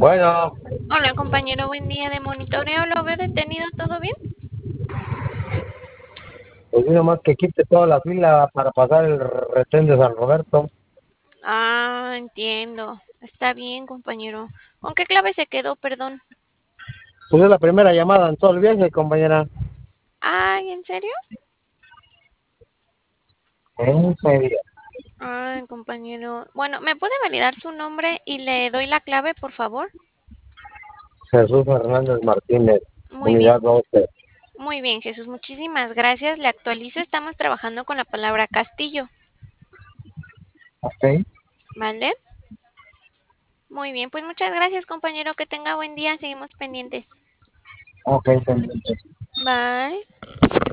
Bueno, Hola compañero, buen día de monitoreo. ¿Lo veo detenido? ¿Todo bien? pues nada más que quite toda la fila para pasar el retén de San Roberto. Ah, entiendo. Está bien, compañero. ¿Con qué clave se quedó? Perdón. Pues es la primera llamada en todo el viaje, compañera. Ay, ¿en serio? En serio. Ay, compañero. Bueno, ¿me puede validar su nombre y le doy la clave, por favor? Jesús Hernández Martínez, Muy bien, unidad 12. muy bien, Jesús. Muchísimas gracias. Le actualizo. Estamos trabajando con la palabra castillo, Ok, ¿vale? Muy bien, pues muchas gracias, compañero. Que tenga buen día. Seguimos pendientes. ok, pendiente. Bye.